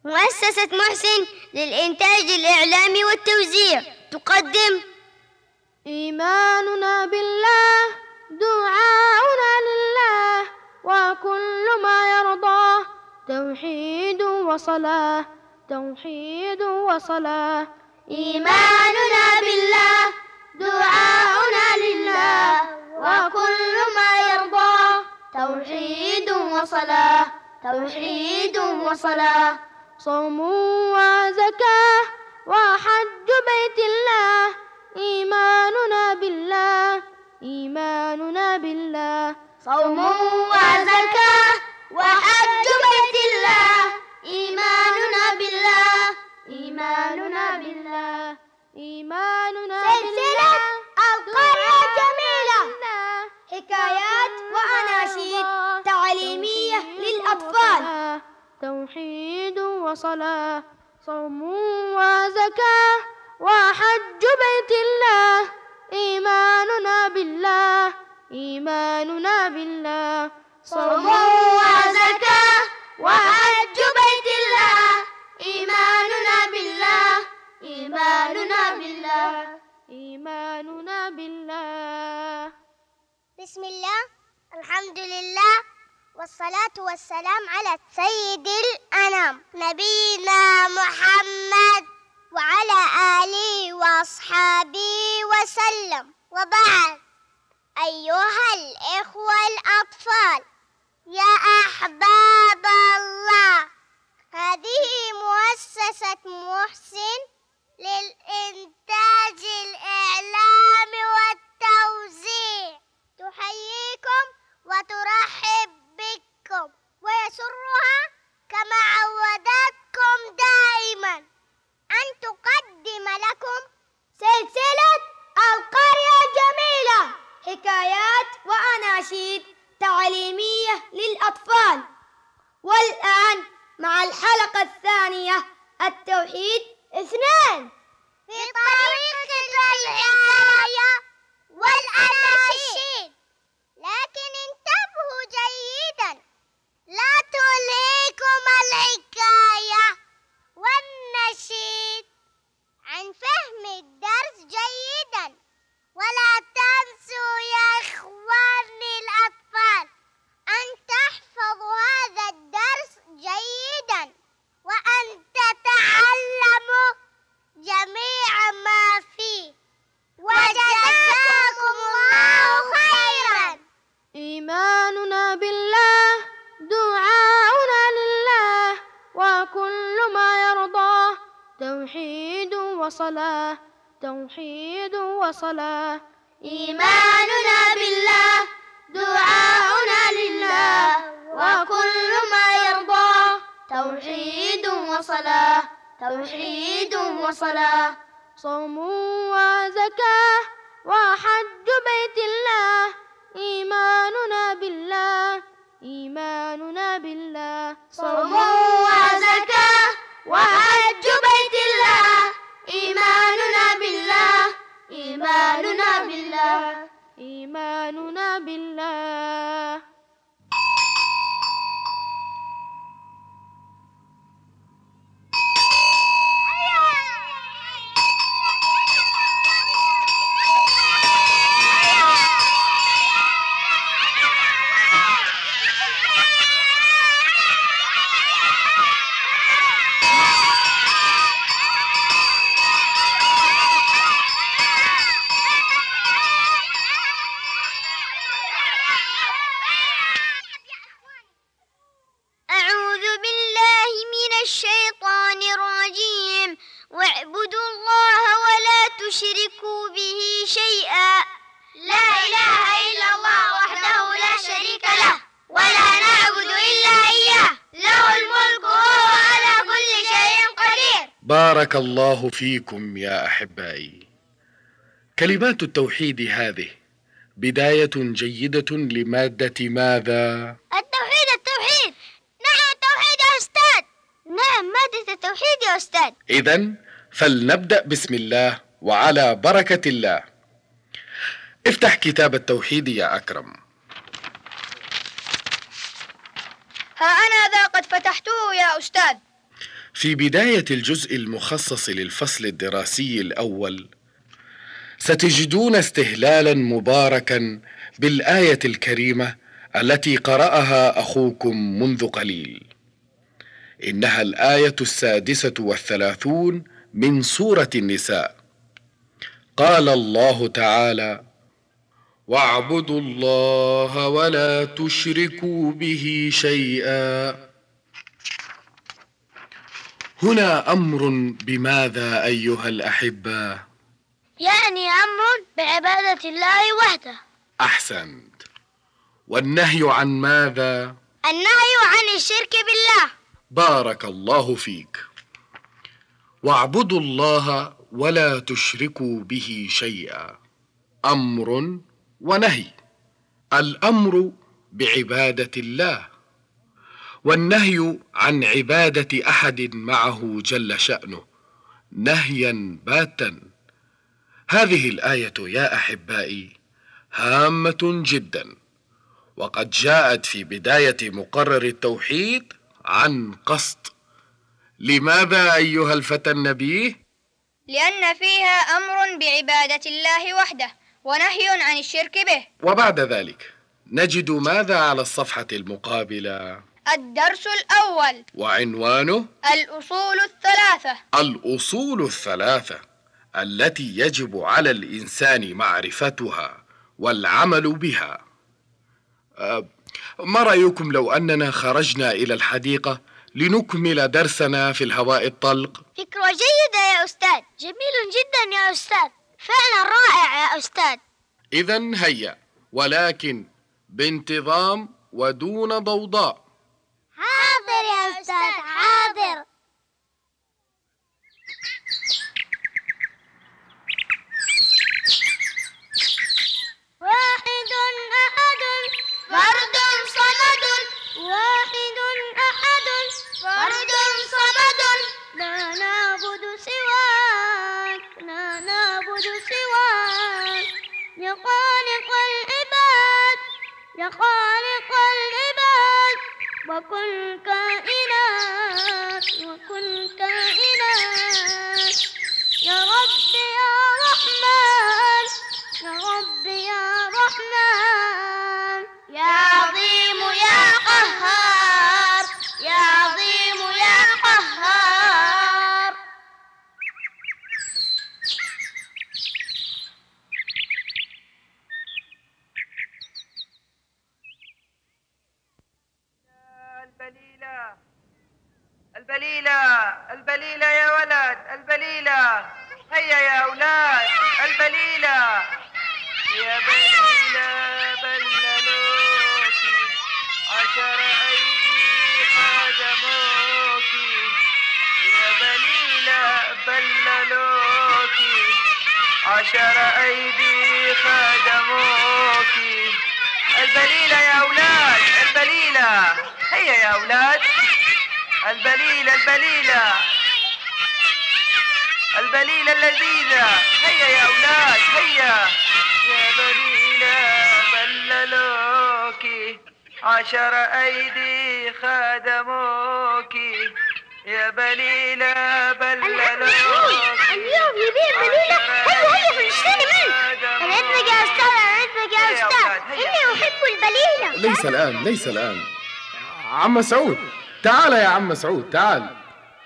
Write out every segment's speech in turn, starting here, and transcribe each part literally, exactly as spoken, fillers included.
مؤسسة محسن للإنتاج الإعلامي والتوزيع تقدم إيماننا بالله دعاؤنا لله وكل ما يرضاه توحيد وصلاة توحيد وصلاة. إيماننا بالله دعاؤنا لله وكل ما يرضاه توحيد وصلاة توحيد وصلاة. صوم وزكاة وحج بيت الله إيماننا بالله إيماننا بالله. صوم وزكاة وحج بيت الله إيماننا بالله إيماننا بالله إيماننا سلسلة القرية الجميلة، حكايات وأناشيد تعليمية للأطفال. توحيد وصلاة صوم وزكاة وحج بيت الله إيماننا بالله إيماننا بالله. صوم وزكاة وحج بيت الله إيماننا بالله إيماننا بالله إيماننا بالله. بسم الله، الحمد لله، والصلاة والسلام على سيد الأنام نبينا محمد وعلى آله وأصحابه وسلم، وبعد. أيها الإخوة الأطفال يا أحباب الله، هذه مؤسسة محسن للإنتاج الإعلامي والتوزيع تحييكم وترحب بكم، ويسرها كما عودتكم دائما أن تقدم لكم سلسلة القرية الجميلة، حكايات وأناشيد تعليمية للأطفال. والآن مع الحلقة الثانية، التوحيد اثنان، في طريقة الحكاية والأناشيد. لكن انتبهوا جيدا، لا تلهيكم الحكاية والنشيد عن فهم الدرس جيدا، ولا تنسوا يا إخواني الأطفال أن تحفظوا هذا الدرس جيدا، وأن تتعلموا جميع ما فيه، وجزاكم الله خيرا. إيماننا بالله دعاؤنا لله وكل ما يرضاه توحيد وصلاة توحيد وصلاة. إيماننا بالله دعاؤنا لله وكل ما يرضاه توحيد وصلاة توحيد وصلاة. صوم وزكاة وحج بيت الله إيماننا بالله إيماننا بالله. صوم وزكاة وحج بيت الله إيماننا بالله إيماننا بالله إيماننا بالله. واعبدوا الله ولا تشركوا به شيئا. لا إله إلا الله وحده لا شريك له، ولا نعبد إلا إياه، له الملك وهو على كل شيء قدير. بارك الله فيكم يا أحبائي. كلمات التوحيد هذه بداية جيدة لمادة ماذا؟ التوحيد. التوحيد نعم التوحيد يا أستاذ. نعم مادة التوحيد يا أستاذ. إذن فلنبدأ بسم الله وعلى بركة الله. افتح كتاب التوحيد يا أكرم. ها أنا ذا قد فتحته يا أستاذ. في بداية الجزء المخصص للفصل الدراسي الأول ستجدون استهلالا مباركا بالآية الكريمة التي قرأها أخوكم منذ قليل. إنها الآية السادسة والثلاثون من سورة النساء. قال الله تعالى: واعبدوا الله ولا تشركوا به شيئا. هنا أمر بماذا أيها الأحبة؟ يعني أمر بعبادة الله وحده. أحسنت. والنهي عن ماذا؟ النهي عن الشرك بالله. بارك الله فيك. واعبدوا الله ولا تشركوا به شيئا، أمر ونهي. الأمر بعبادة الله، والنهي عن عبادة أحد معه جل شأنه، نهيا باتا. هذه الآية يا أحبائي هامة جدا، وقد جاءت في بداية مقرر التوحيد عن قصد. لماذا أيها الفتى النبيه؟ لأن فيها أمر بعبادة الله وحده ونهي عن الشرك به. وبعد ذلك نجد ماذا على الصفحة المقابلة؟ الدرس الأول، وعنوانه الأصول الثلاثة. الأصول الثلاثة التي يجب على الإنسان معرفتها والعمل بها. أه ما رأيكم لو أننا خرجنا إلى الحديقة لنكمل درسنا في الهواء الطلق؟ فكرة جيدة يا أستاذ، جميل جدا يا أستاذ، فعلا رائع يا أستاذ. إذن هيا، ولكن بانتظام ودون ضوضاء. حاضر يا أستاذ، حاضر. واحد أحد فرد صمد، واحد أحد فرد صمد، لا نعبد سواك، لا نعبد سواك، يا خالق العباد، يا خالق العباد، وكل كائنات، وكل كائنات، يا رب يا رحمن، يا رب يا رحمن، يا عظيم يا قهار، يا عظيم يا قهار. البليلة البليلة البليلة يا ولد، البليلة، هيا يا أولاد، البليلة يا بليلة بللوكي، عشر أيدي خدموكي، يا بليلة بللوكي، عشر أيدي خدموكي. البليلة يا أولاد، البليلة، هيا يا أولاد، البليلة البليلة البليلة اللذيذة، هيا يا أولاد، هيا يا بليلة بللوكي، عشر أيدي خدموكي، يا بليلة بللوكي. اليوم يبيع بليلة، هيا هيا نشتري منه. أنا أدرك يا أستاذ، أنا أدرك يا أستاذ، إني أحب البليلة. ليس الآن، ليس الآن. عم مسعود، تعال يا عم مسعود، تعال.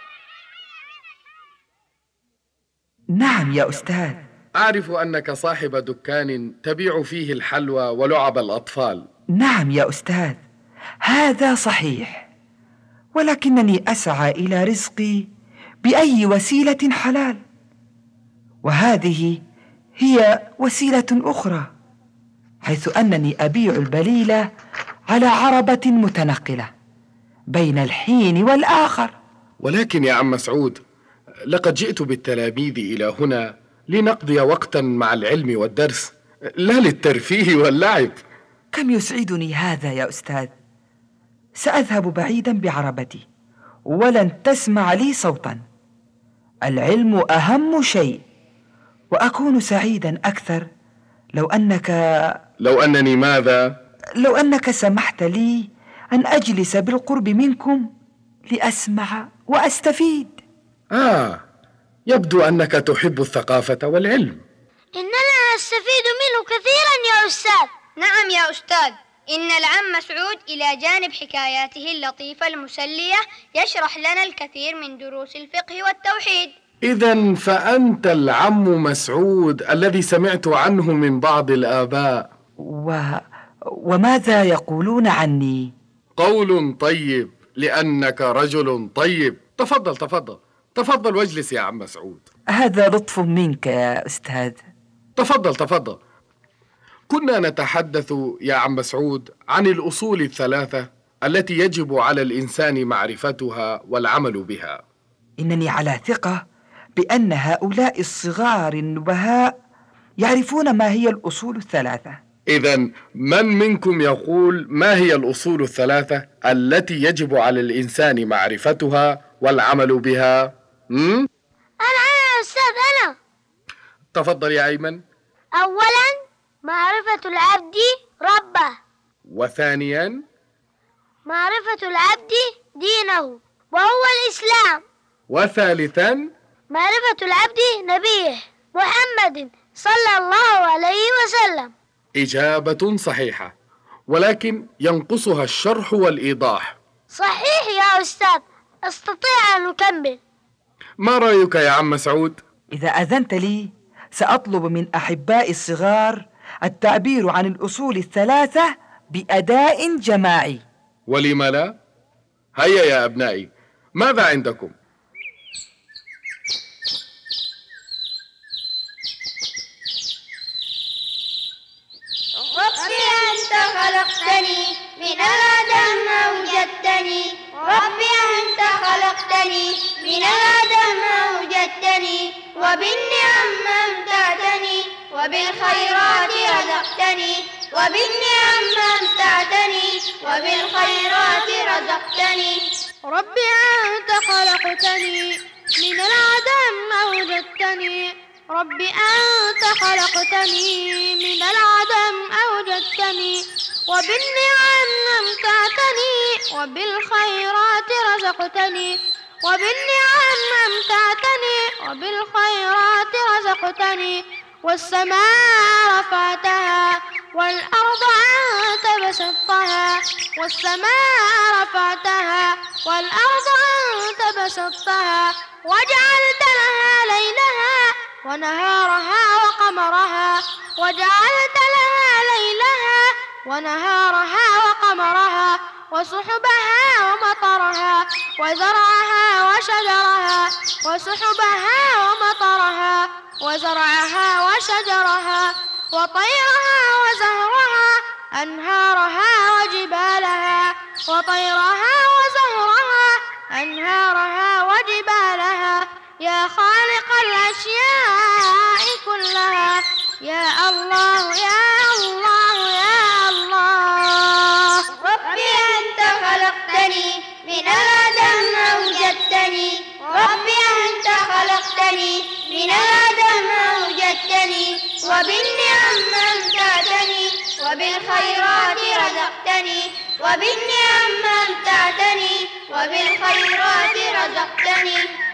نعم يا أستاذ. أعرف أنك صاحب دكان تبيع فيه الحلوى ولعب الأطفال. نعم يا أستاذ، هذا صحيح، ولكنني أسعى إلى رزقي بأي وسيلة حلال، وهذه هي وسيلة أخرى، حيث أنني أبيع البليلة على عربة متنقلة بين الحين والآخر. ولكن يا عم مسعود، لقد جئت بالتلاميذ إلى هنا لنقضي وقتا مع العلم والدرس، لا للترفيه واللعب. كم يسعدني هذا يا أستاذ. سأذهب بعيدا بعربتي ولن تسمع لي صوتا. العلم أهم شيء، وأكون سعيدا أكثر لو أنك لو أنني ماذا؟ لو أنك سمحت لي أن أجلس بالقرب منكم لأسمع وأستفيد. آه، يبدو أنك تحب الثقافة والعلم. إننا نستفيد منه كثيرا يا أستاذ. نعم يا أستاذ، إن العم مسعود إلى جانب حكاياته اللطيفة المسلية يشرح لنا الكثير من دروس الفقه والتوحيد. إذن فأنت العم مسعود الذي سمعت عنه من بعض الآباء. و... وماذا يقولون عني؟ قول طيب، لأنك رجل طيب. تفضل تفضل تفضل واجلس يا عم مسعود. هذا لطف منك يا أستاذ. تفضل تفضل. كنا نتحدث يا عم مسعود عن الأصول الثلاثة التي يجب على الإنسان معرفتها والعمل بها. إنني على ثقة بأن هؤلاء الصغار النبهاء يعرفون ما هي الأصول الثلاثة. إذن من منكم يقول ما هي الأصول الثلاثة التي يجب على الإنسان معرفتها والعمل بها؟ م? أنا أنا يا أستاذ أنا. تفضل يا أيمن. أولا معرفة العبد ربه. وثانيا معرفة العبد دينه وهو الإسلام. وثالثا معرفة العبد نبيه محمد صلى الله عليه وسلم. إجابة صحيحة، ولكن ينقصها الشرح والإيضاح. صحيح يا أستاذ، أستطيع أن أكمل. ما رأيك يا عم مسعود؟ إذا أذنت لي سأطلب من أحبائي الصغار التعبير عن الأصول الثلاثة بأداء جماعي. ولم لا؟ هيا يا أبنائي، ماذا عندكم؟ ربي أنت خلقتني من العدم أوجدتني. ربي أنت خلقتني من العدم أوجدتني. وبالنعم أمتعتني وبالخيرات رزقتني. وبالنعم أمتعتني وبالخيرات رزقتني. ربي أنت خلقتني من العدم أوجدتني. ربي أنت خلقتني من العدم أوجدتني. وبالنعم أمتعتني وبالخيرات رزقتني. وبالنعم أمتعتني وبالخيرات رزقتني. والسماء رفعتها والأرض أنت بسطتها. والسماء رفعتها والأرض أنت بسطتها. وجعلت لها ليلها ونهارها وقمرها. وجعلت لها ليلها ونهارها وقمرها. وسحبها ومطرها. وزرعها وشجرها. وسحبها ومطرها. وزرعها وشجرها. وطيرها وزهرها. أنهارها وجبالها. وطيرها وزهرها. أنهارها وجبالها. يا خالق الأشياء كلها. يا الله يا الله يا الله. ربي أنت خلقتني من العدم أوجدتني. ربي أنت خلقتني من العدم أوجدتني. وبالنعم أمتعتني وبالخيرات رزقتني. وبالنعم أمتعتني وبالخيرات رزقتني.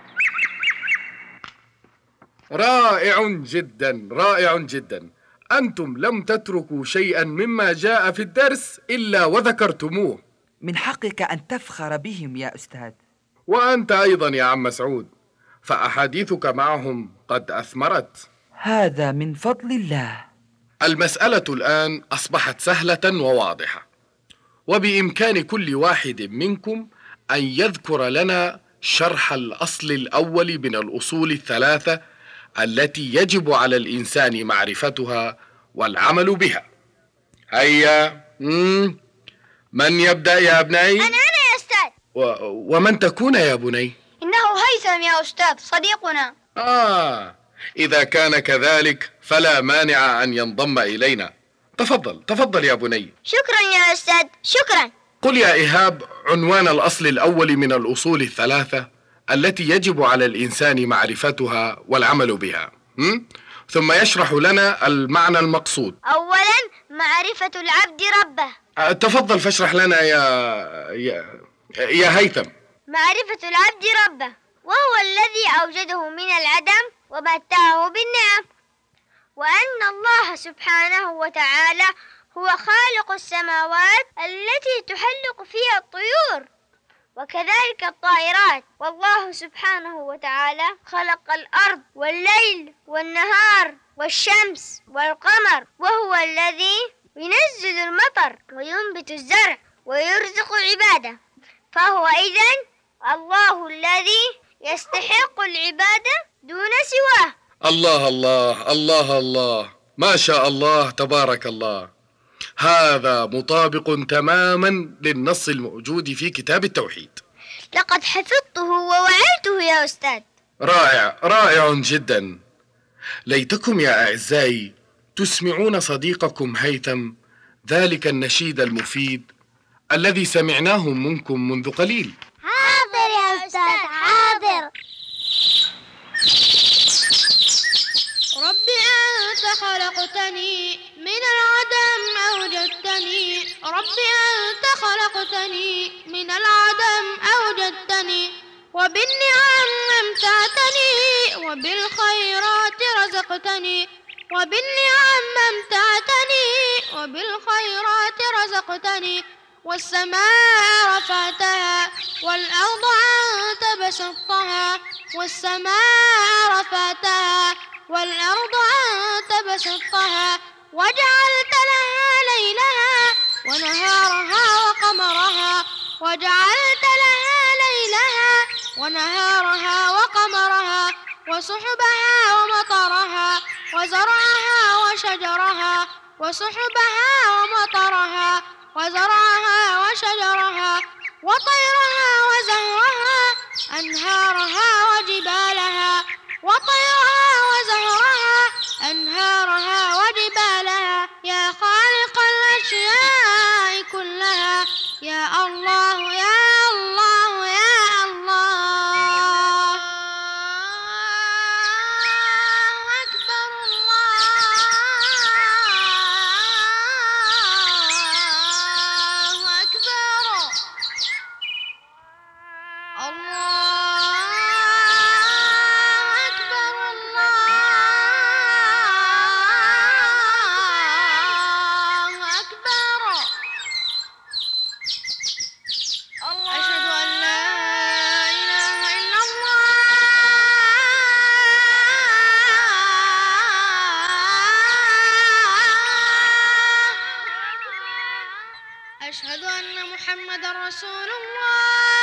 رائع جدا رائع جدا. أنتم لم تتركوا شيئا مما جاء في الدرس إلا وذكرتموه. من حقك أن تفخر بهم يا أستاذ. وأنت أيضا يا عم مسعود، فأحاديثك معهم قد أثمرت. هذا من فضل الله. المسألة الآن أصبحت سهلة وواضحة، وبإمكان كل واحد منكم أن يذكر لنا شرح الأصل الأول من الأصول الثلاثة التي يجب على الإنسان معرفتها والعمل بها. هيا، من يبدأ يا أبنائي؟ أنا أنا يا أستاذ. و... ومن تكون يا بني؟ إنه هيثم يا أستاذ صديقنا. آه، إذا كان كذلك فلا مانع أن ينضم إلينا. تفضل تفضل يا بني. شكرا يا أستاذ، شكرا. قل يا إيهاب عنوان الأصل الأول من الأصول الثلاثة التي يجب على الإنسان معرفتها والعمل بها، م? ثم يشرح لنا المعنى المقصود. أولا معرفة العبد ربه. أه، تفضل فاشرح لنا يا يا, يا هيثم. معرفة العبد ربه، وهو الذي أوجده من العدم ومتعه بالنعم، وأن الله سبحانه وتعالى هو خالق السماوات التي تحلق فيها الطيور وكذلك الطائرات، والله سبحانه وتعالى خلق الأرض والليل والنهار والشمس والقمر، وهو الذي ينزل المطر وينبت الزرع ويرزق عباده، فهو إذن الله الذي يستحق العبادة دون سواه. الله الله الله الله، ما شاء الله تبارك الله. هذا مطابق تماما للنص الموجود في كتاب التوحيد. لقد حفظته ووعيته يا أستاذ. رائع رائع جدا. ليتكم يا أعزائي تسمعون صديقكم هيثم ذلك النشيد المفيد الذي سمعناه منكم منذ قليل. حاضر يا أستاذ، حاضر. رب أنت خلقتني من العدم أوجدتني، رب أنت خلقتني من العدم أوجدتني، وبالنعم أمتعتني وبالخيرات رزقتني، وبالنعم أمتعتني وبالخيرات رزقتني، والسماء رفعتها والأرض أنت بسطتها، والسماء رفعتها والأرض أنت بسطتها، وجعلت لها ليلها ونهارها وقمرها، وجعلت لها ليلها ونهارها وقمرها، وسحبها ومطرها، وزرعها وشجرها، وسحبها ومطرها، وزرعها وشجرها، وطيرها وزهرها، أنهارها وجبالها، وطيرها وزهرها، أنهارها وجبالها، يا خالق الأشياء كلها، يا الله يا الله يا الله. أكبر الله أكبر. الله أكبر الله أكبر. أشهد أن لا إله إلا الله. أشهد أن محمدا رسول الله.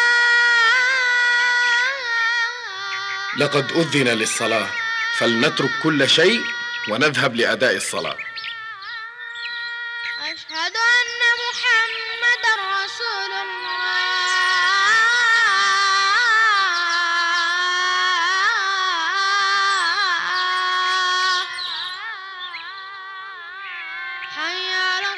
لقد أذن للصلاة، فلنترك كل شيء ونذهب لأداء الصلاة. أشهد أن محمدا رسول الله. حي على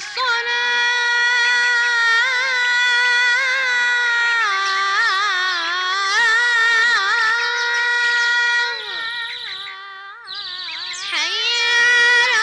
الصلاة. حي على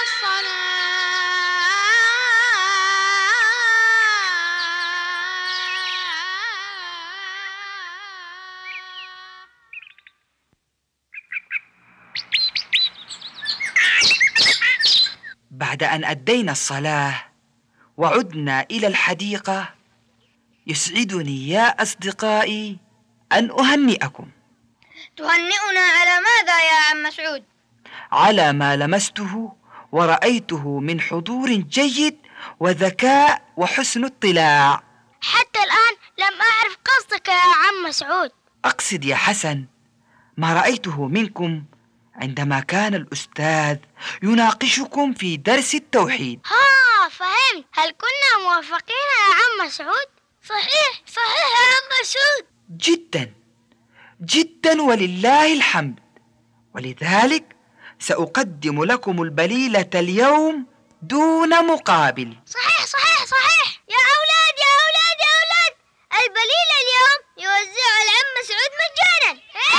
بعد أن أدينا الصلاة وعدنا إلى الحديقة، يسعدني يا أصدقائي أن أهنئكم. تهنئنا على ماذا يا عم مسعود؟ على ما لمسته ورأيته من حضور جيد وذكاء وحسن اطلاع. حتى الآن لم أعرف قصدك يا عم مسعود. أقصد يا حسن ما رأيته منكم عندما كان الأستاذ يناقشكم في درس التوحيد. ها فهمت. هل كنا موافقين يا عم مسعود؟ صحيح صحيح يا عم مسعود. جدا جدا ولله الحمد. ولذلك سأقدم لكم البليلة اليوم دون مقابل. صحيح صحيح صحيح يا أولاد يا أولاد يا أولاد، البليلة اليوم يوزعها العم مسعود مجانا.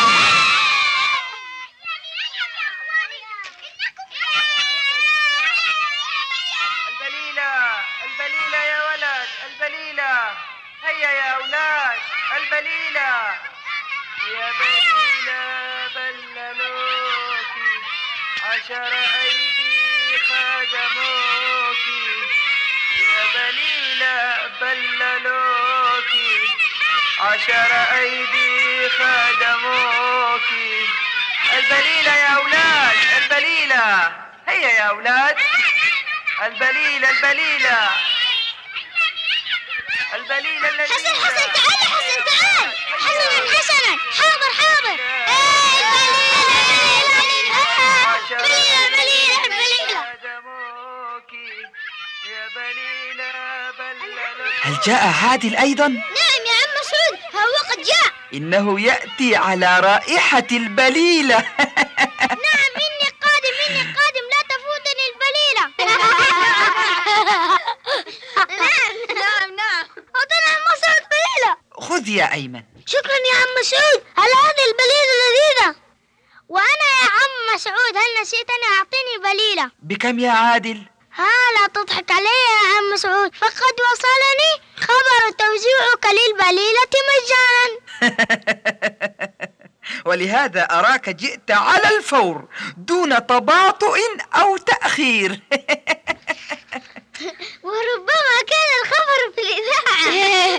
البليلة البليلة يا ولد، البليلة. هيا يا أولاد، البليلة. بليلة بللوكي عشر أيدي خدموكي يا بليلة بللوكي عشر أيدي خدموكي البليلة يا أولاد البليلة هيا يا أولاد البليلة البليلة البليلة الذي حسن حسن تعال يا حسن تعال حسنا حسنا حاضر حاضر بليلة بليلة بليلة هل جاء عادل أيضا؟ نعم يا عم مسعود هو قد جاء. إنه يأتي على رائحة البليلة. نعم إني قادم إني قادم لا تفوتني البليلة. نعم نعم نعم أعطنا عم مسعود بليلة. خذ يا أيمن. شكرا يا عم مسعود على هذه البليلة اللذيذة. وأنا يا عم مسعود هل نسيتني أعطيني بليلة؟ بكم يا عادل؟ ها لا تضحك علي يا عم مسعود فقد وصلني خبر توزيعك للبليلة مجانا. ولهذا أراك جئت على الفور دون تباطؤ أو تأخير. وربما كان الخبر في الإذاعة.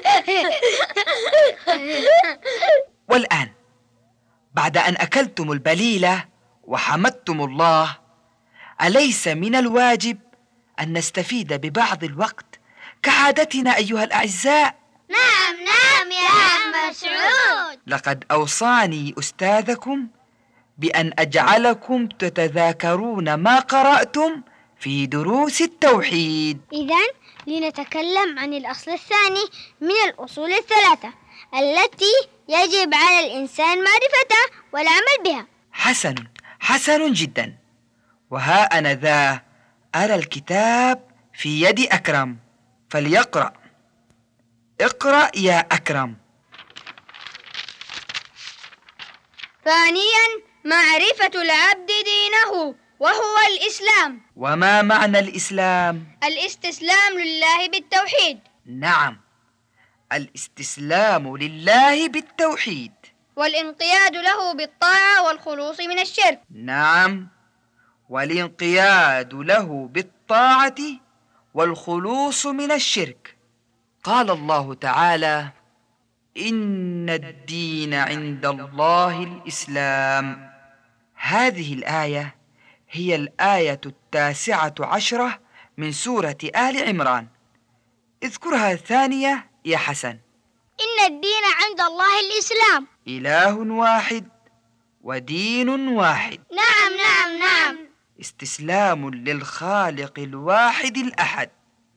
والآن بعد أن أكلتم البليلة وحمدتم الله، أليس من الواجب أن نستفيد ببعض الوقت كعادتنا أيها الأعزاء؟ نعم نعم يا عم مسعود. لقد أوصاني أستاذكم بأن أجعلكم تتذاكرون ما قرأتم في دروس التوحيد. إذن لنتكلم عن الأصل الثاني من الأصول الثلاثة التي يجب على الإنسان معرفتها والعمل بها. حسن حسن جدا. وها أنا ذا أرى الكتاب في يد أكرم فليقرأ. اقرأ يا أكرم. ثانيا معرفة العبد دينه وهو الإسلام. وما معنى الإسلام؟ الاستسلام لله بالتوحيد. نعم، الاستسلام لله بالتوحيد والانقياد له بالطاعة والخلوص من الشرك. نعم، والانقياد له بالطاعة والخلوص من الشرك. قال الله تعالى: إن الدين عند الله الإسلام. هذه الآية هي الآية التاسعة عشرة من سورة آل عمران. اذكرها ثانية يا حسن. إن الدين عند الله الإسلام. إله واحد ودين واحد. نعم نعم نعم. استسلام للخالق الواحد الأحد،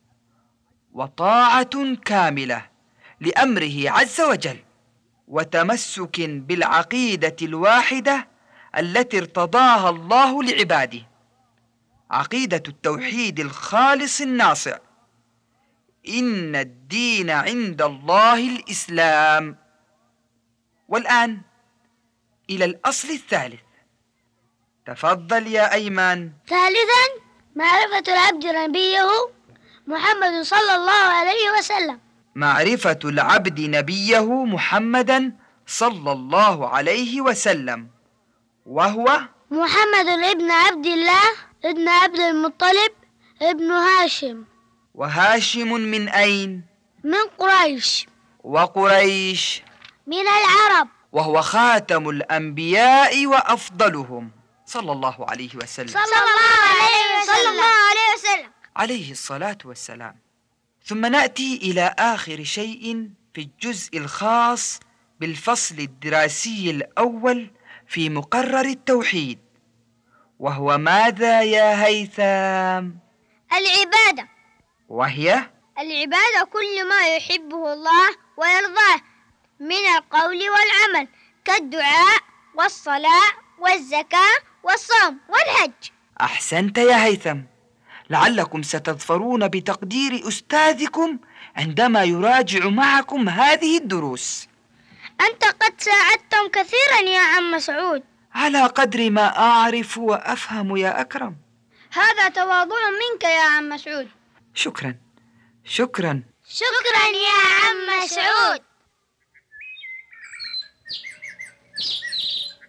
وطاعة كاملة لأمره عز وجل، وتمسك بالعقيدة الواحدة التي ارتضاها الله لعباده، عقيدة التوحيد الخالص الناصع. إن الدين عند الله الإسلام. والآن إلى الأصل الثالث. تفضل يا أيمن. ثالثا معرفة العبد نبيه محمد صلى الله عليه وسلم. معرفة العبد نبيه محمدا صلى الله عليه وسلم، وهو محمد ابن عبد الله ابن عبد المطلب ابن هاشم. وهاشم من أين؟ من قريش. وقريش من العرب. وهو خاتم الأنبياء وأفضلهم صلى الله عليه وسلم. صلى الله عليه وسلم. صلى الله عليه وسلم. عليه الصلاة والسلام. ثم نأتي إلى آخر شيء في الجزء الخاص بالفصل الدراسي الأول في مقرر التوحيد، وهو ماذا يا هيثم؟ العبادة. وهي العبادة كل ما يحبه الله ويرضاه من القول والعمل كالدعاء والصلاة والزكاة والصوم والحج. أحسنت يا هيثم. لعلكم ستظفرون بتقدير أستاذكم عندما يراجع معكم هذه الدروس. أنت قد ساعدتم كثيرا يا عم مسعود. على قدر ما أعرف وأفهم يا أكرم. هذا تواضع منك يا عم مسعود. شكرا شكرا شكرا يا عم مسعود.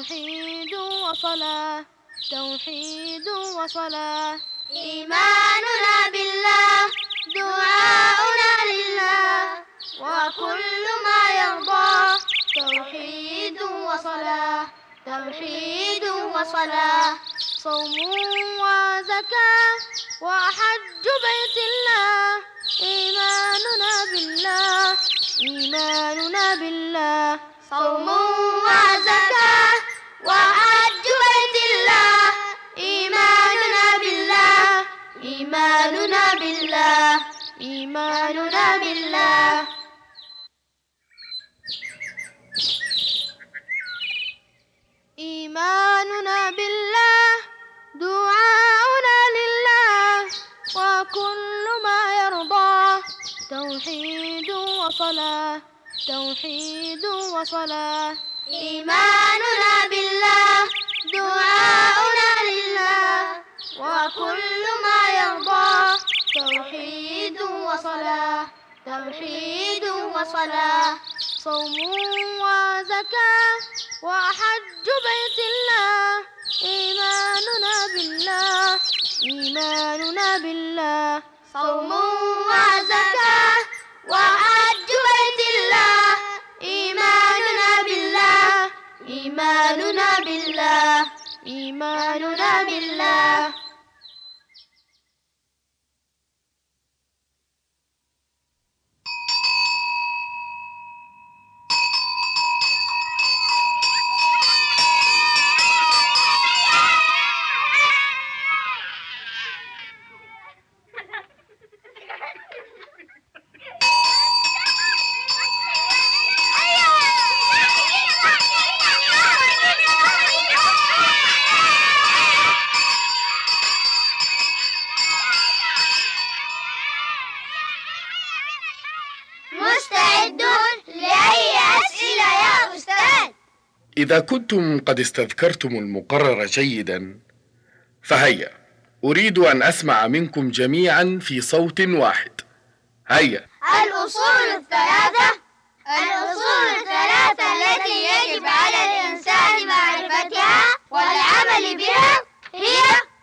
توحيد وصلاة توحيد وصلاة إيماننا بالله دعاؤنا لله وكل ما يرضى توحيد وصلاة توحيد وصلاة صوم وزكاة وحج بيت الله إيماننا بالله إيماننا بالله صوم وزكاة وحج بيت الله إيماننا بالله إيماننا بالله إيماننا بالله إيماننا بالله دعاؤنا لله وكل ما يرضى توحيد وصلاة توحيد وصلاة إيماننا بالله دعاؤنا لله وكل ما يرضى توحيد وصلاة توحيد وصلاة صوم وزكاة وحج بيت الله إيماننا بالله إيماننا بالله صوم وزكاة وحج بيت الله إيماننا بالله إيماننا بالله إيماننا بالله إذا كنتم قد استذكرتم المقرر جيدا فهيا أريد أن أسمع منكم جميعا في صوت واحد. هيا. الأصول الثلاثة الأصول الثلاثة التي يجب على الإنسان معرفتها والعمل بها هي: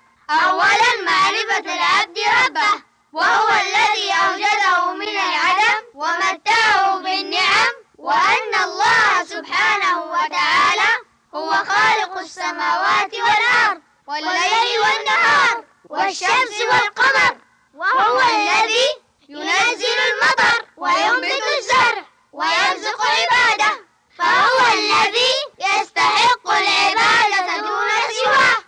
أولا معرفة العبد ربه، وهو الذي أوجده من العدم ومتعه بالنعم، وأن الله سبحانه وتعالى هو خالق السماوات والأرض والليل والنهار والشمس والقمر، وهو الذي ينزل المطر وينبت الزرع ويرزق عباده، فهو الذي يستحق العبادة دون سواه.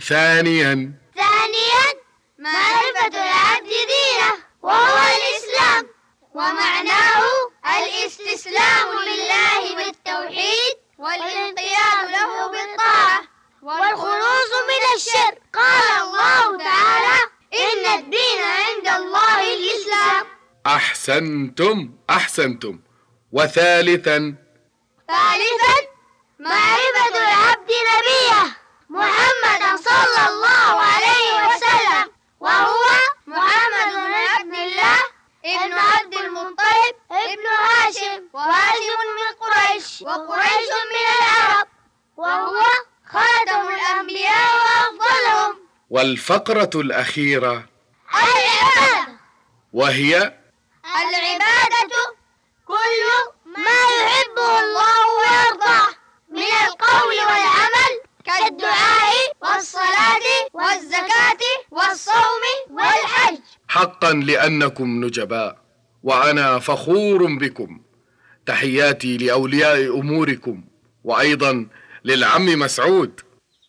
ثانيا ثانيا معرفة العبد دينه، وهو الإسلام، ومعناه الاستسلام لله بالتوحيد والانقياد له بالطاعة والخلوص من الشرك. قال الله تعالى: إن الدين عند الله الإسلام. أحسنتم أحسنتم. وثالثا ثالثا معرفة العبد نبيه محمدا صلى الله عليه وسلم، وهو محمد بن عبد الله ابن عبد المطلب ابن هاشم، وهاشم من قريش، وقريش من العرب، وهو خاتم الأنبياء وأفضلهم. والفقرة الأخيرة العبادة، وهي العبادة كل ما يحبه الله ويرضاه من القول والعمل كالدعاء والصلاة والزكاة والصوم والحج. حقا لأنكم نجباء، وأنا فخور بكم. تحياتي لأولياء أموركم، وأيضا للعم مسعود.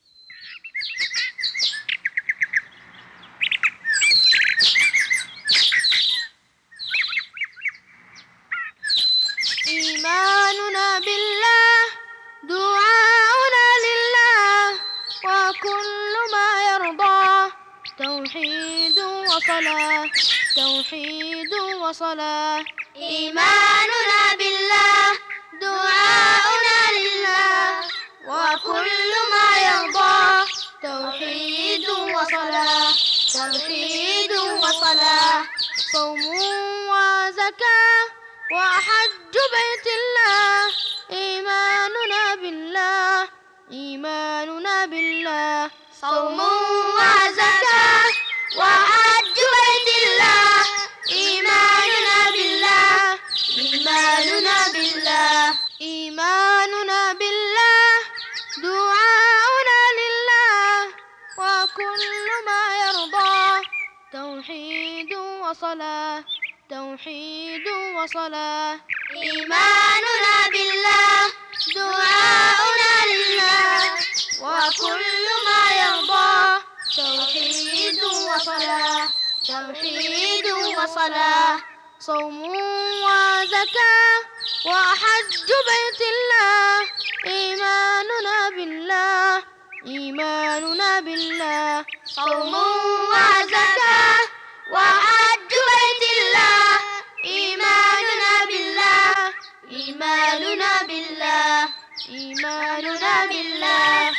إيماننا بالله دعاؤنا لله وكل ما يرضى توحيد وصلاة توحيد وصلاة إيماننا بالله دعاؤنا لله وكل ما يرضى توحيد وصلاة توحيد وصلاة صوم وزكاة وحج بيت الله إيماننا بالله إيماننا بالله. صوم وزكاة وحج بيت الله. إيماننا بالله. إيماننا بالله. إيماننا بالله. دعاؤنا لله وكل ما يرضى. توحيد وصلاة. توحيد وصلاة. إيماننا بالله. دعاؤنا لله وكل ما يرضى. توحيد وصلاة. توحيد وصلاة. صوم وزكاة وحج بيت الله. إيماننا بالله. إيماننا بالله. صوم وزكاة وحج بيت الله. إيماننا بالله. إيماننا بالله. إيماننا بالله.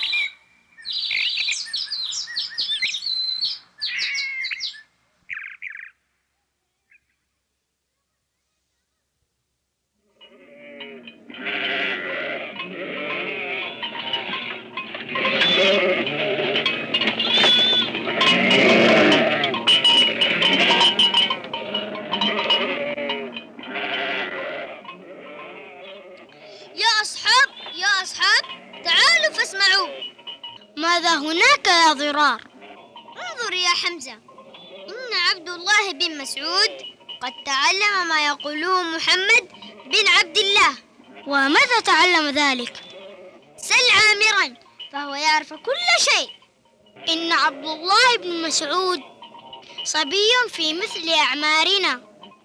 يا أصحاب يا أصحاب تعالوا فاسمعوا. ماذا هناك يا ضرار؟ انظر يا حمزة، إن عبد الله بن مسعود قد تعلم ما يقوله محمد بن عبد الله. ومتى تعلم ذلك؟ سل عامرا فهو يعرف كل شيء. إن عبد الله بن مسعود صبي في مثل أعمارنا.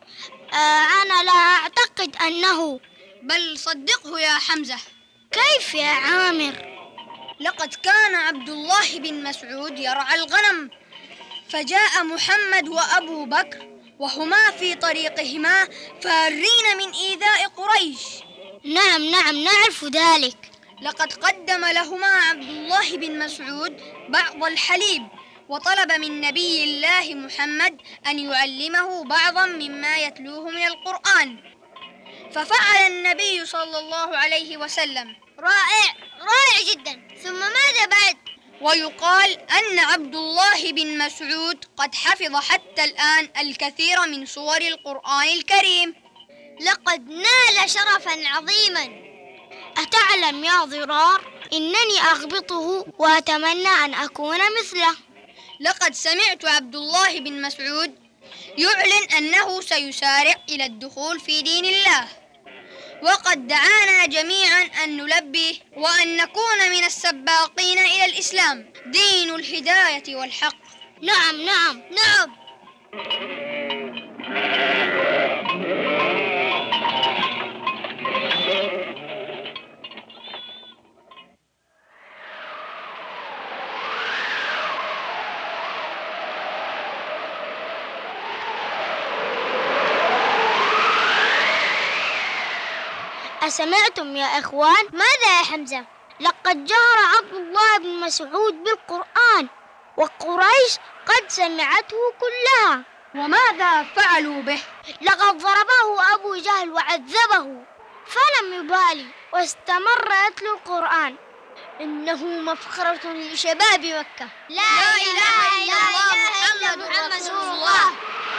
آه أنا لا أعتقد أنه. بل صدقه يا حمزة. كيف يا عامر؟ لقد كان عبد الله بن مسعود يرعى الغنم، فجاء محمد وأبو بكر وهما في طريقهما فارين من إيذاء قريش. نعم نعم نعرف ذلك. لقد قدم لهما عبد الله بن مسعود بعض الحليب، وطلب من نبي الله محمد أن يعلمه بعضا مما يتلوه من القرآن، ففعل النبي صلى الله عليه وسلم. رائع رائع جدا. ثم ماذا بعد؟ ويقال أن عبد الله بن مسعود قد حفظ حتى الآن الكثير من صور القرآن الكريم. لقد نال شرفا عظيما. أتعلم يا ضرار إنني أغبطه وأتمنى أن أكون مثله. لقد سمعت عبد الله بن مسعود يعلن أنه سيسارع إلى الدخول في دين الله، وقد دعانا جميعا أن نلبيه وأن نكون من السباقين إلى الإسلام، دين الهداية والحق. نعم نعم نعم. أسمعتم يا إخوان؟ ماذا يا حمزة؟ لقد جهر عبد الله بن مسعود بالقرآن وقريش قد سمعته كلها. وماذا فعلوا به؟ لقد ضربه أبو جهل وعذبه فلم يبالي واستمر يتلو القرآن. إنه مفخرة لشباب مكة. لا إله إلا الله محمد رسول الله.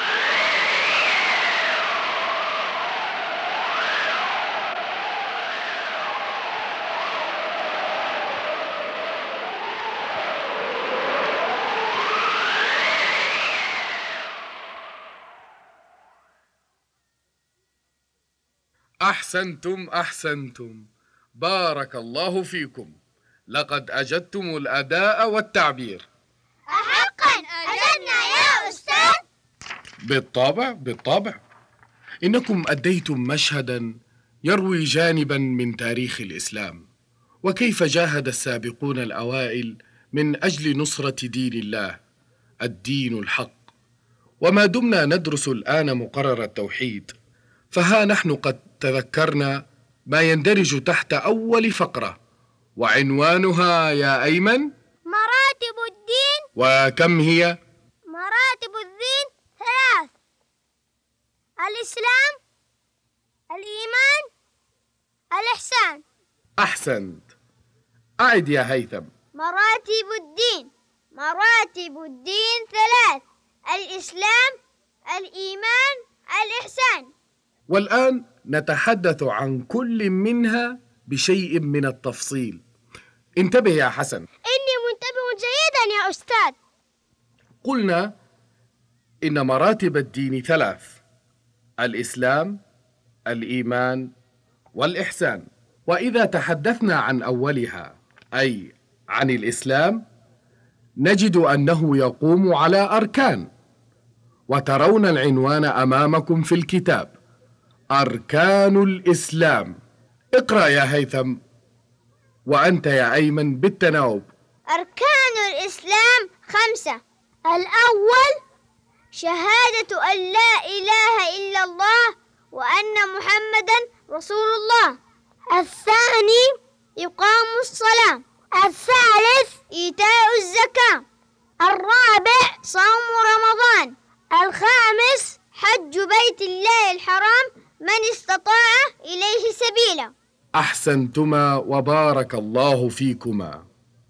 أحسنتم أحسنتم، بارك الله فيكم، لقد أجدتم الأداء والتعبير. أحقا أجدنا يا أستاذ. بالطبع بالطبع، إنكم أديتم مشهدا يروي جانبا من تاريخ الإسلام، وكيف جاهد السابقون الأوائل من أجل نصرة دين الله، الدين الحق. وما دمنا ندرس الآن مقرر التوحيد، فها نحن قد تذكرنا ما يندرج تحت أول فقرة، وعنوانها يا أيمن مراتب الدين. وكم هي؟ مراتب الدين ثلاث: الإسلام، الإيمان، الإحسان. أحسنت. أعد يا هيثم. مراتب الدين. مراتب الدين ثلاث: الإسلام، الإيمان، الإحسان. والآن نتحدث عن كل منها بشيء من التفصيل. انتبه يا حسن. إني منتبه جيدا يا أستاذ. قلنا إن مراتب الدين ثلاث: الإسلام، الإيمان، والإحسان. وإذا تحدثنا عن أولها أي عن الإسلام نجد أنه يقوم على أركان، وترون العنوان أمامكم في الكتاب: أركان الإسلام. اقرأ يا هيثم، وأنت يا أيمن بالتناوب. أركان الإسلام خمسة: الأول شهادة أن لا إله إلا الله وأن محمدا رسول الله. الثاني إقام الصلاة. الثالث إيتاء الزكاة. الرابع صوم رمضان. الخامس حج بيت الله الحرام من استطاع إليه سبيلا. أحسنتما وبارك الله فيكما.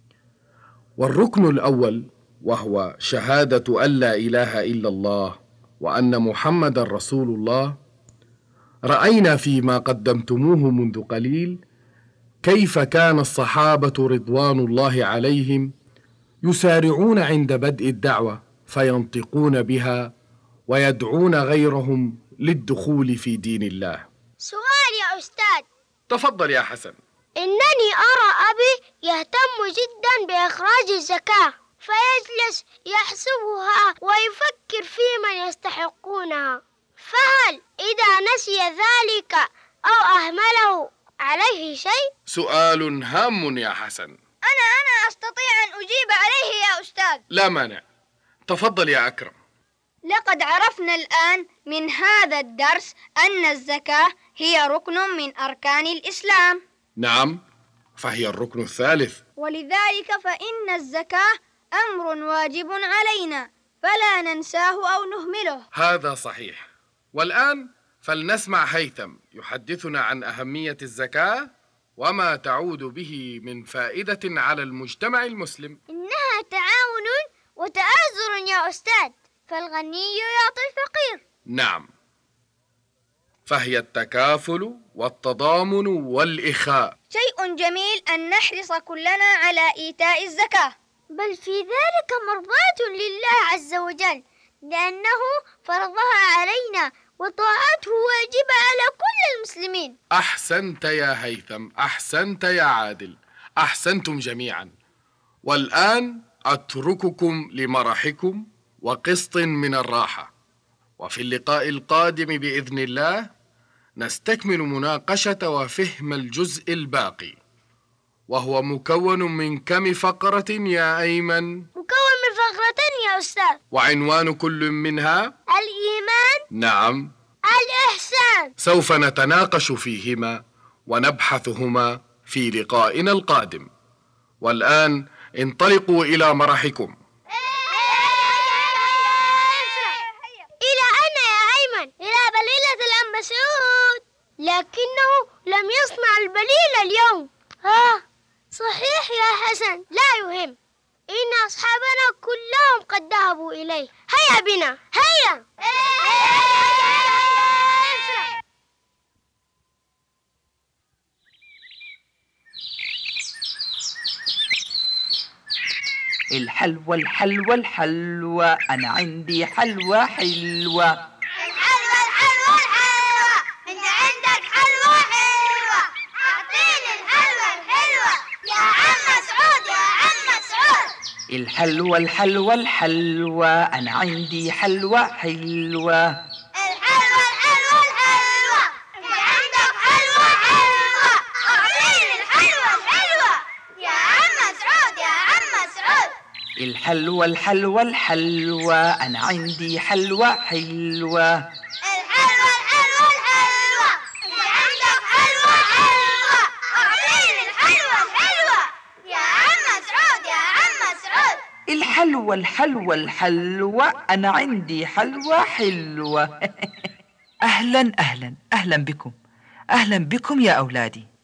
والركن الأول وهو شهادة أن لا إله إلا الله وأن محمد رسول الله، رأينا فيما قدمتموه منذ قليل كيف كان الصحابة رضوان الله عليهم يسارعون عند بدء الدعوة فينطقون بها ويدعون غيرهم للدخول في دين الله. سؤال يا أستاذ. تفضل يا حسن. إنني أرى أبي يهتم جدا بإخراج الزكاة، فيجلس يحسبها ويفكر في من يستحقونها، فهل إذا نسي ذلك أو أهمله عليه شيء؟ سؤال هام يا حسن. أنا أنا أستطيع أن أجيب عليه يا أستاذ. لا مانع، تفضل يا أكرم. لقد عرفنا الآن من هذا الدرس أن الزكاة هي ركن من أركان الإسلام. نعم، فهي الركن الثالث، ولذلك فإن الزكاة أمر واجب علينا فلا ننساه أو نهمله. هذا صحيح. والآن فلنسمع هيثم يحدثنا عن أهمية الزكاة وما تعود به من فائدة على المجتمع المسلم. إنها تعاون وتآزر يا أستاذ، فالغني يعطي الفقير. نعم، فهي التكافل والتضامن والإخاء. شيء جميل أن نحرص كلنا على إيتاء الزكاة، بل في ذلك مرضاة لله عز وجل، لأنه فرضها علينا وطاعته واجبة على كل المسلمين. أحسنت يا هيثم، أحسنت يا عادل، أحسنتم جميعا. والآن أترككم لمرحكم وقسط من الراحة، وفي اللقاء القادم بإذن الله نستكمل مناقشة وفهم الجزء الباقي، وهو مكون من كم فقرة يا أيمن؟ مكون من فقرتين يا أستاذ. وعنوان كل منها؟ الإيمان. نعم. الإحسان. سوف نتناقش فيهما ونبحثهما في لقائنا القادم. والآن انطلقوا إلى مرحكم. إلى أين يا أيمن؟ إلى بليلة الأم مسعود، لكنه لم يصنع البليل اليوم. ها صحيح يا حسن، لا يهم، إن أصحابنا كلهم قد ذهبوا إليه. هيا بنا، هيا. الحلوى الحلوى الحلوى، أنا عندي حلوى حلوة. الحلوى الحلوى الحلوى، أنت عندك حلوى حلوة، أعطيني الحلوى الحلوة يا عم مسعود، يا عم مسعود. الحلوى الحلوى الحلوى، أنا عندي حلوى حلوة. الحلوى الحلوى الحلوة، أنت عندك حلوى حلوة، أعطيني الحلوى الحلوة يا عم مسعود، يا عم مسعود. الحلوى الحلوى الحلوى، أنا عندي حلوى حلوة. الحلوى الحلوى الحلوة، أنت عندك حلوى حلوة، أعطيني الحلوى الحلوة يا عم مسعود، يا عم مسعود. الحلوى الحلوى الحلوى، أنا عندي حلوى حلوة. أهلا أهلا أهلا بكم، أهلا بكم يا أولادي.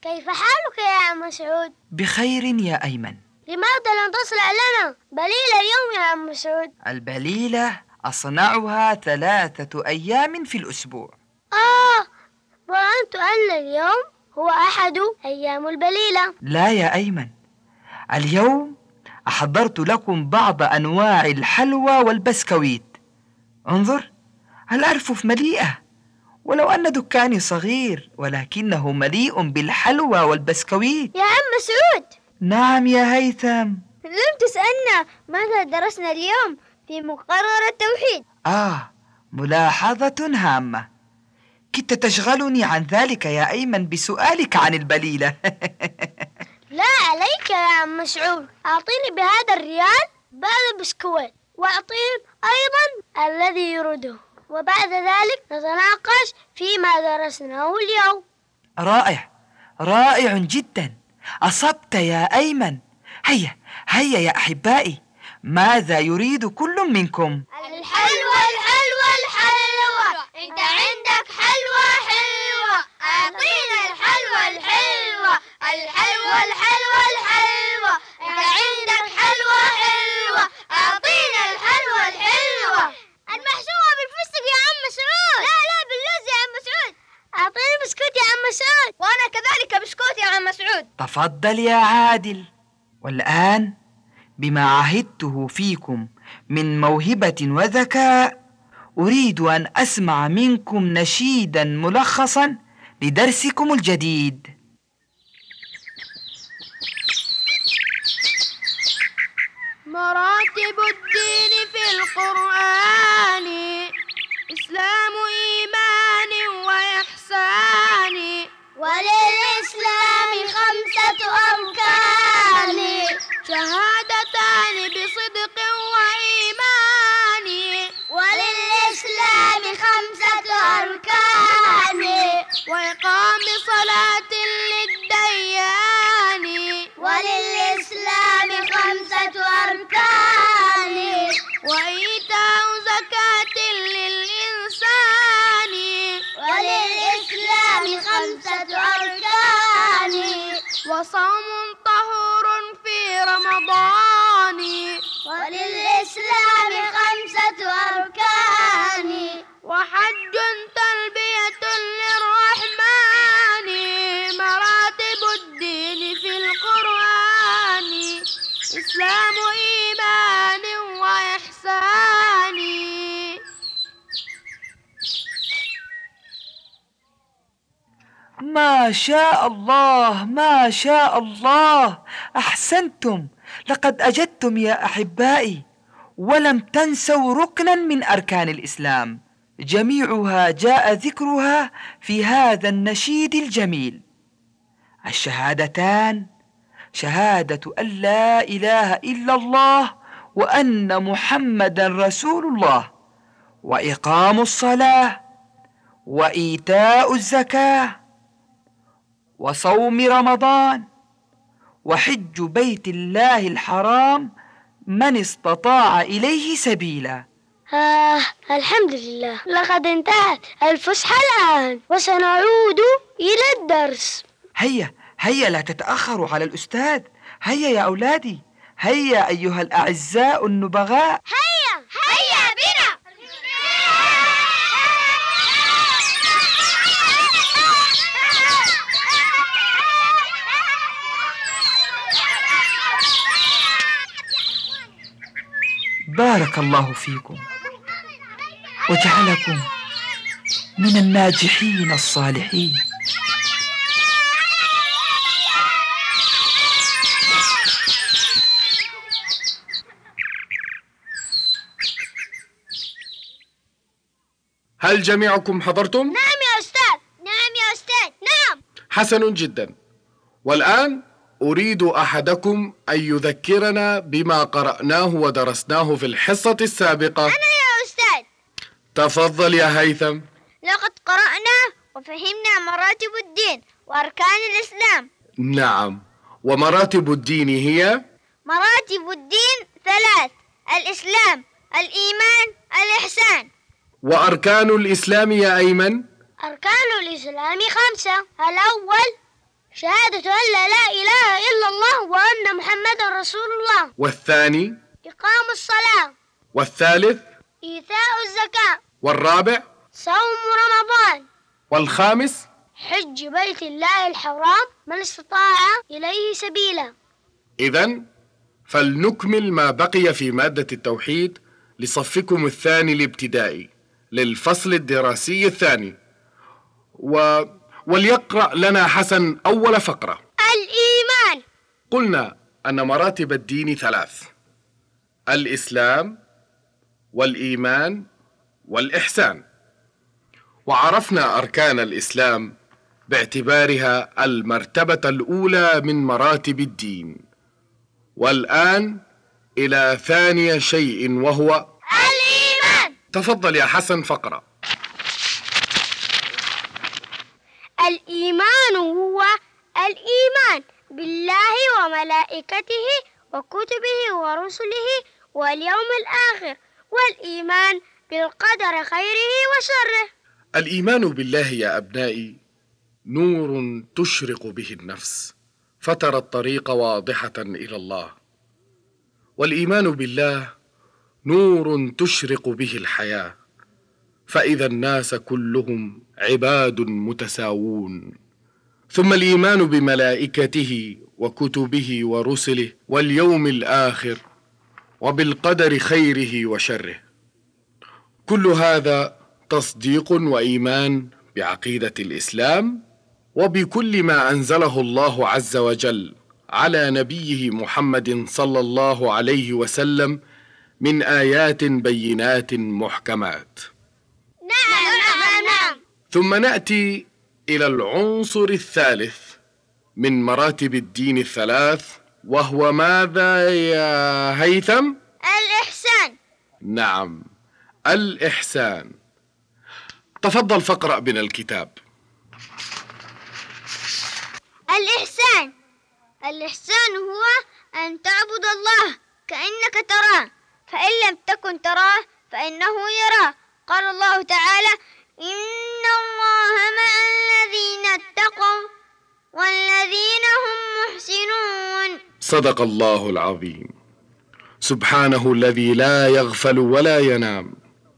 كيف حالك يا عم مسعود؟ بخير يا أيمن. لماذا لم تصنع لنا بليلة اليوم يا عم مسعود؟ البليلة أصنعها ثلاثة أيام في الأسبوع. آه، ظننت أن اليوم هو أحد أيام البليلة. لا يا أيمن، اليوم أحضرت لكم بعض أنواع الحلوى والبسكويت. انظر، الأرفف مليئة، ولو أن دكاني صغير ولكنه مليء بالحلوى والبسكويت. يا عم مسعود. نعم يا هيثم. لم تسألنا ماذا درسنا اليوم في مقرر التوحيد. آه، ملاحظة هامة. كنت تشغلني عن ذلك يا أيمن بسؤالك عن البليلة. لا عليك يا عم مسعود، أعطيني بهذا الريال بعض البسكويت، وأعطيه أيضا الذي يريده، وبعد ذلك نتناقش فيما درسناه اليوم. رائع، رائع جدا، أصبت يا أيمن. هيا هيا يا أحبائي، ماذا يريد كل منكم؟ الحلوى الحلوى الحلوى، انت عندك حلوى حلوة، اعطينا الحلوى الحلوة. الحلوى الحلوى الحلوة، انت عندك حلوى حلوة، اعطينا الحلوى الحلوة. المحشوة بالفستق يا عم مسعود. لا لا باللوز يا عم مسعود. أعطيني بسكوت يا عم مسعود. وأنا كذلك بسكوت يا عم مسعود. تفضل يا عادل. والآن بما عهدته فيكم من موهبة وذكاء، أريد أن أسمع منكم نشيدا ملخصا لدرسكم الجديد. مراتب الدين في القرآن، إسلام إيمان وإحسان، وللإسلام خمسة أركان، شهادتان بصدق وإيمان. وللإسلام خمسة أركان، وإقام صلاة للديان. وللإسلام خمسة أركان، وإيتاء زكاة للإنسان. وللإسلام خمسة أركان، وصوم طهور في رمضان. وللإسلام خمسة أركان، وحج تلبية للرحمن. مراتب الدين في القرآن، إسلام إيمان وإحسان. ما شاء الله، ما شاء الله، أحسنتم، لقد أجدتم يا أحبائي، ولم تنسوا ركنا من أركان الإسلام، جميعها جاء ذكرها في هذا النشيد الجميل. الشهادتان، شهادة أن لا إله إلا الله وأن محمدا رسول الله، وإقام الصلاة، وإيتاء الزكاة، وصوم رمضان، وحج بيت الله الحرام من استطاع إليه سبيلا. آه، الحمد لله، لقد انتهت الفسحة الآن، وسنعود إلى الدرس. هيا هيا، لا تتأخروا على الأستاذ. هيا يا أولادي، هيا أيها الأعزاء النبغاء. هيا هيا بنا. بارك الله فيكم وجعلكم من الناجحين الصالحين. هل جميعكم حضرتم؟ نعم يا أستاذ. نعم يا أستاذ. نعم. حسن جدا. والآن أريد أحدكم أن يذكرنا بما قرأناه ودرسناه في الحصة السابقة. أنا يا أستاذ. تفضل يا هيثم. لقد قرأنا وفهمنا مراتب الدين وأركان الإسلام. نعم، ومراتب الدين هي؟ مراتب الدين ثلاث: الإسلام، الإيمان، الإحسان. وأركان الإسلام يا أيمن؟ أركان الإسلام خمسة: الأول شهادة أن لا إله إلا الله وأن محمدا رسول الله. والثاني؟ إقام الصلاة. والثالث؟ إيتاء الزكاة. والرابع؟ صوم رمضان. والخامس؟ حج بيت الله الحرام من استطاع إليه سبيلا. إذن فلنكمل ما بقي في مادة التوحيد لصفكم الثاني الابتدائي للفصل الدراسي الثاني، و... وليقرأ لنا حسن أول فقرة. الإيمان. قلنا أن مراتب الدين ثلاث: الإسلام والإيمان والإحسان، وعرفنا أركان الإسلام باعتبارها المرتبة الأولى من مراتب الدين. والآن إلى ثاني شيء وهو الإيمان. تفضل يا حسن فقرة. الإيمان هو الإيمان بالله وملائكته وكتبه ورسله واليوم الآخر، والإيمان بالقدر خيره وشره. الإيمان بالله يا أبنائي نور تشرق به النفس فترى الطريق واضحة إلى الله، والإيمان بالله نور تشرق به الحياة، فإذا الناس كلهم عباد متساوون. ثم الإيمان بملائكته وكتبه ورسله واليوم الآخر وبالقدر خيره وشره. كل هذا تصديق وإيمان بعقيدة الإسلام وبكل ما أنزله الله عز وجل على نبيه محمد صلى الله عليه وسلم من آيات بينات محكمات. نعم نعم نعم. ثم نأتي إلى العنصر الثالث من مراتب الدين الثلاث، وهو ماذا يا هيثم؟ الإحسان. نعم، الإحسان. تفضل فاقرأ بنا الكتاب. الإحسان. الإحسان هو أن تعبد الله كأنك تراه، فإن لم تكن تراه فإنه يراك. قال الله تعالى: إن الله مع الذين اتقوا والذين هم محسنون. صدق الله العظيم. سبحانه الذي لا يغفل ولا ينام.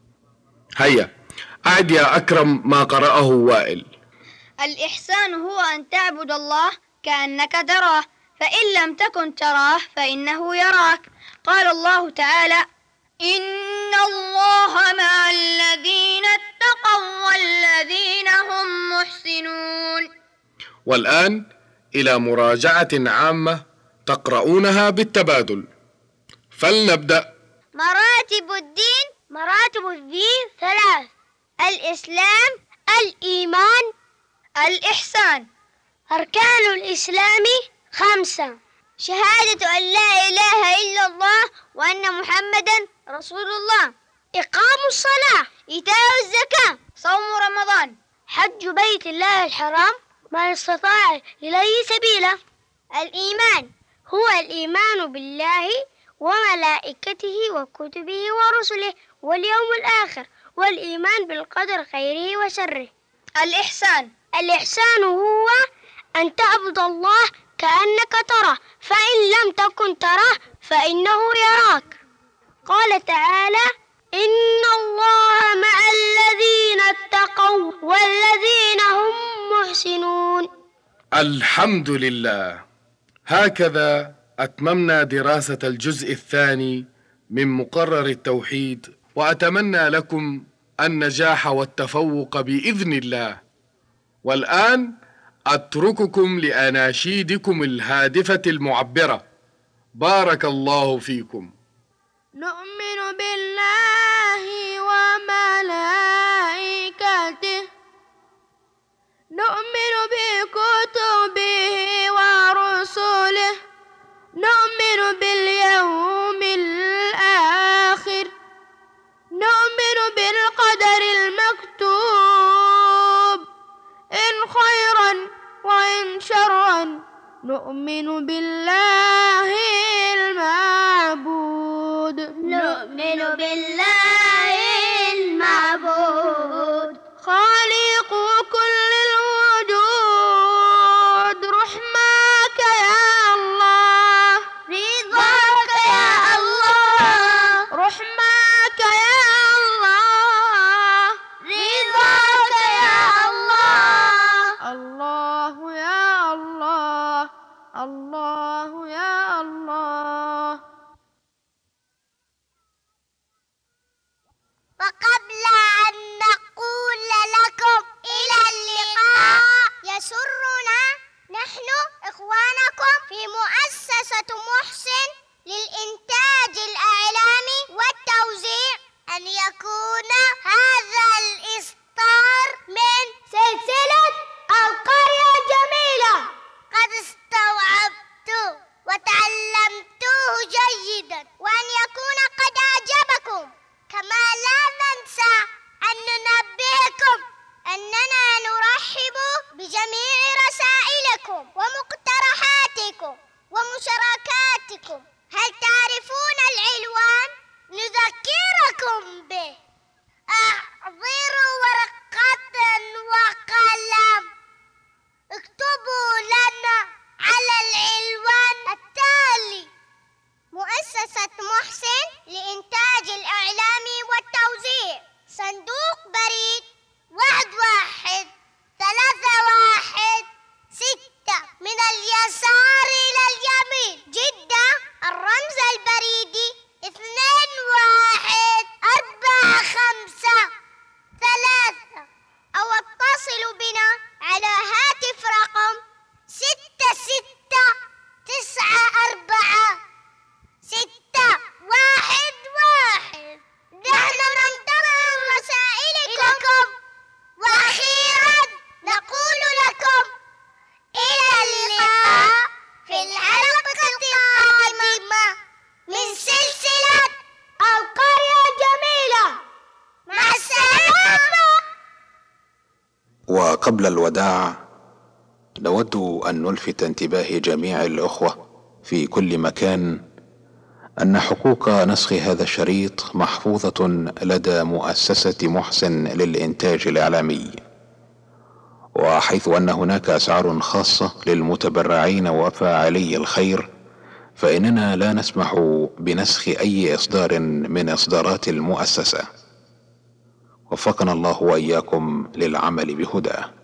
هيا أعد يا أكرم ما قرأه وائل. الإحسان هو أن تعبد الله كأنك تراه، فإن لم تكن تراه فإنه يراك. قال الله تعالى: إن الله مع الذين اتقوا والذين هم محسنون. والآن إلى مراجعة عامة تقرؤونها بالتبادل، فلنبدأ. مراتب الدين. مراتب الدين ثلاث: الإسلام، الإيمان، الإحسان. أركان الإسلام خمسة: شهادة أن لا إله إلا الله وأن محمدا رسول الله، إقام الصلاة، إيتاء الزكاة، صوم رمضان، حج بيت الله الحرام من استطاع إليه سبيلا. الإيمان هو الإيمان بالله وملائكته وكتبه ورسله واليوم الآخر، والإيمان بالقدر خيره وشره. الإحسان. الإحسان هو أن تعبد الله كأنك تراه، فإن لم تكن تراه فإنه يراك. قال تعالى: إن الله مع الذين اتقوا والذين هم محسنون. الحمد لله. هكذا أتممنا دراسة الجزء الثاني من مقرر التوحيد، وأتمنى لكم النجاح والتفوق بإذن الله. والآن أترككم لأناشيدكم الهادفة المعبرة. بارك الله فيكم. نؤمن بالله وملائكته، نؤمن بكتبه ورسله، نؤمن باليوم الآخر، نؤمن بالقدر المكتوب إن خيرا وإن شرا، نؤمن بالله المعبود، نؤمن بالله المعبود خالق كل الوجود، وقبل أن نقول لكم إلى اللقاء يسرنا نحن إخوانكم في مؤسسة محسن للإنتاج الإعلامي والتوزيع أن يكون هذا الإصدار من سلسلة القرية الجميلة قد استوعبت وتعلمتوه جيدا، وأن يكون قد أعجبكم. كما لا ننسى أن ننبهكم أننا نرحب بجميع رسائلكم ومقترحاتكم ومشاركاتكم. هل تعرفون العنوان؟ نذكركم به. احضروا ورقة وقلم، اكتبوا لنا على العنوان التالي: مؤسسة محسن لإنتاج الإعلامي والتوزيع، صندوق بريد واحد واحد ثلاثة واحد ستة، من اليسار إلى اليمين، جدة. الرمز البريدي اثنين واحد أربعة خمسة ثلاثة، أو اتصلوا بنا على هاتف رقم ستة ستة تسعة أربعة ستة واحد واحد. نحن ننتظر رسائلكم، وأخيرا نقول لكم إلى اللقاء في الحلقة القادمة من سلسلة القرية الجميلة. مع السلامة. وقبل الوداع نود أن نلفت انتباه جميع الأخوة في كل مكان أن حقوق نسخ هذا الشريط محفوظة لدى مؤسسة محسن للإنتاج الإعلامي، وحيث أن هناك أسعار خاصة للمتبرعين وفاعلي الخير، فإننا لا نسمح بنسخ أي إصدار من إصدارات المؤسسة. وفقنا الله وإياكم للعمل بهداه.